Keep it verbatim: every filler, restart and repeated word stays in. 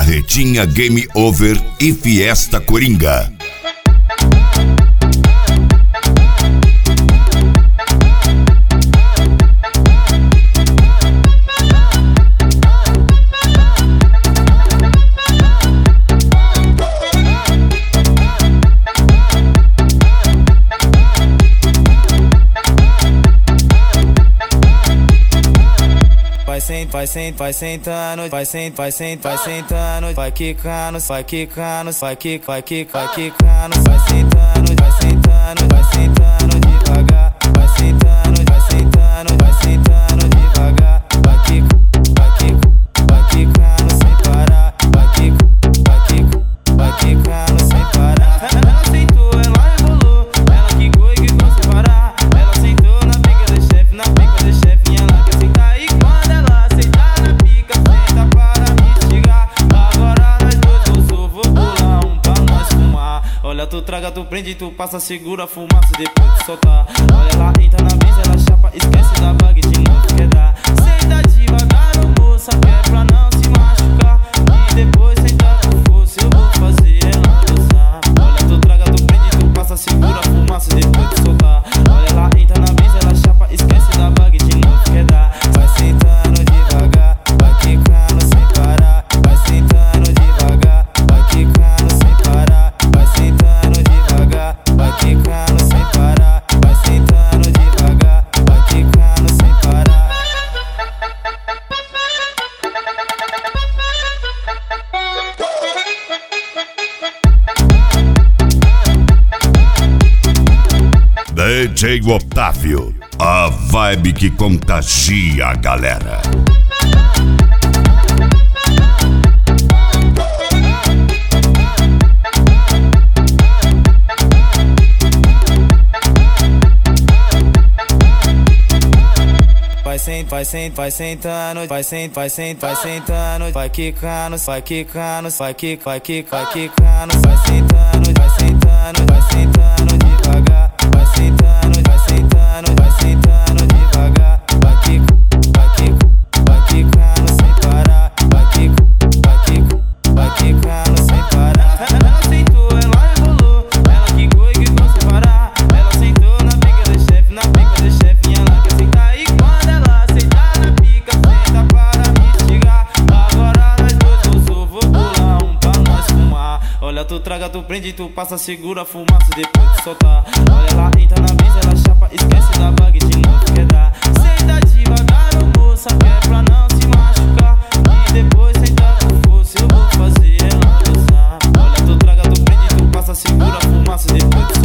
Carretinha Game Over e Fiesta Coringa. Vai sentando, vai sentando, vai sentando, vai sentando, vai sentando, vai quicando, vai quicando, vai quicando, vai quicando, vai quicando, vai sentando, vai sentando, vai sentando devagar, vai sentando, vai sentando, vai sentando devagar, vai quicando, vai quicando, vai quicando sem parar, vai quicando, vai quicando, vai quicando sem parar. Ela sentou, ela rebolou, ela quicou e quicou sem parar. Ela sentou na pica do chefe, na pica do chefe, e ela quer sentar e quando ela tu traga, tu prende, tu passa, segura a fumaça depois de soltar. Olha lá, entra na brisa, ela chapa, esquece da bague de novo quedar. Senta devagar, ô moça, que é pra não se machucar. E depois senta com força, eu vou fazer ela gozar. Olha, tu traga, tu prende, tu passa, segura a fumaça depois de soltar. Olha lá, entra na brisa, ela chapa, esquece da bague de novo quedar. Vai sentando devagar, vai quicando sem parar. Vai sentando devagar, vai quicando sem parar. Vai sentando devagar, vai quicando sem parar. Vai sentando devagar, vai quicando sem parar. D J Otávio, a vibe que contagia a galera. Vai sentando, vai sentando, vai sentando, vai sentando, vai sentando, vai sentando, vai quicando, vai quicando, vai quicando, vai quicando, vai quicando, vai sentando, vai sentando, vai sentando devagar, vai sentando, vai sentando, vai sentando devagar, vai quicando, vai quicando, vai quicando sem parar, vai quicando, vai quicando, vai quicando sem parar. Ela sentou, ela rebolou, ela quicou e quicou sem parar. Ela sentou na pica do chefe, na pica do chefe, e ela quer sentar e quando ela sentar na pica, senta para me chegar. Agora nós dois gozou, vou pular um pra nós fumar. Olha, tu traga, tu prende, tu passa, segura a fumaça depois de soltar. Olha lá, entra na brisa, ela chapa, esquece da bague de novo quedar. Senta devagar, ô moça, que é pra não se machucar. E depois senta com força, eu vou fazer ela gozar. Olha, tu traga, tu prende, tu passa, segura a fumaça depois de soltar.